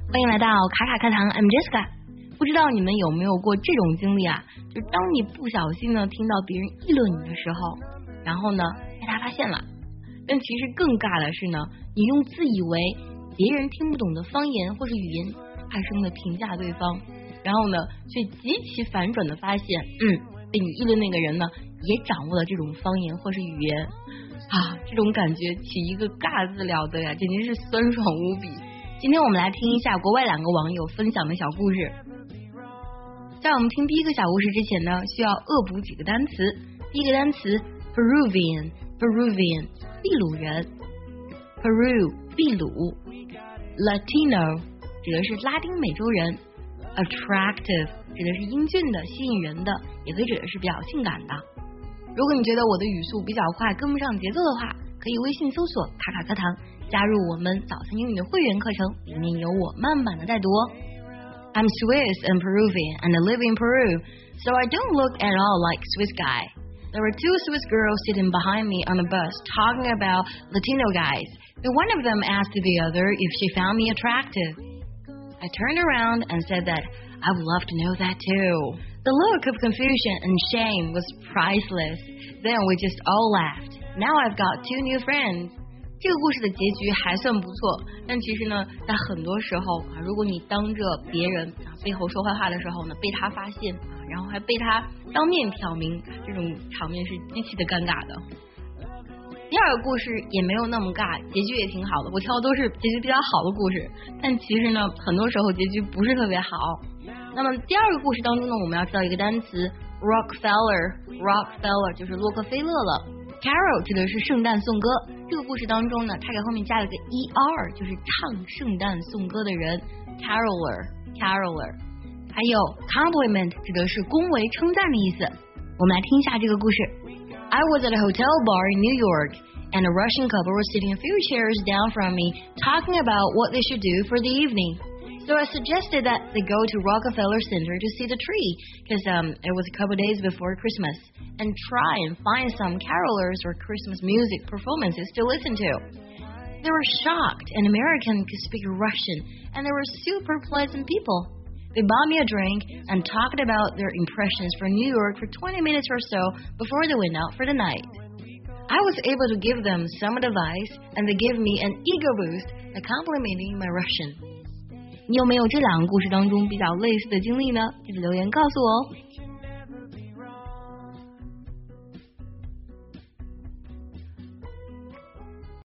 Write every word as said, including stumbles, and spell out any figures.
欢迎来到卡卡课堂 ，I'm Jessica。不知道你们有没有过这种经历啊？就当你不小心呢听到别人议论你的时候，然后呢被他发现了。但其实更尬的是呢，你用自以为别人听不懂的方言或是语言大声的评价对方，然后呢却极其反转的发现，嗯，被你议论那个人呢也掌握了这种方言或是语言啊，这种感觉起一个尬字了得呀，简直是酸爽无比。今天我们来听一下国外两个网友分享的小故事。在我们听第一个小故事之前呢，需要恶补几个单词。第一个单词 Peruvian Peruvian 秘鲁人 Peru 秘鲁 Latino 指的是拉丁美洲人 Attractive 指的是英俊的吸引人的，也可以指的是比较性感的。如果你觉得我的语速比较快跟不上节奏的话，可以微信搜索卡卡课堂，加入我们早餐英语的会员课程，里面有我慢版的带读哦。I'm Swiss and Peruvian and I live in Peru, so I don't look at all like Swiss guy. There were two Swiss girls sitting behind me on the bus talking about Latino guys, and one of them asked the other if she found me attractive. I turned around and said that I would love to know that too. The look of confusion and shame was priceless. Then we just all laughed. Now I've got two new friends. 这个故事的结局还算不错，但其实呢，在很多时候啊，如果你当着别人啊背后说坏话的时候呢，被他发现啊，然后还被他当面挑明，这种场面是极其的尴尬的。第二个故事也没有那么尬，结局也挺好的，我挑的都是结局比较好的故事，但其实呢，很多时候结局不是特别好。那么第二个故事当中呢，我们要知道一个单词 Rockefeller Rockefeller 就是洛克菲勒了。Carol 指的是圣诞颂歌，这个故事当中呢，他给后面加了个 er， 就是唱圣诞颂歌的人 Caroler Caroler。 还有 compliment 指的是恭维称赞的意思。我们来听一下这个故事。 I was at a hotel bar in New York and a Russian couple was sitting a few chairs down from me talking about what they should do for the evening. So I suggested that they go to Rockefeller Center to see the tree, because um, it was a couple days before Christmas, and try and find some carolers or Christmas music performances to listen to. They were shocked an American could speak Russian, and they were super pleasant people. They bought me a drink and talked about their impressions for New York for twenty minutes or so before they went out for the night. I was able to give them some advice, and they gave me an ego boost by complimenting my Russian.你有没有这两个故事当中比较类似的经历呢？记得留言告诉我哦。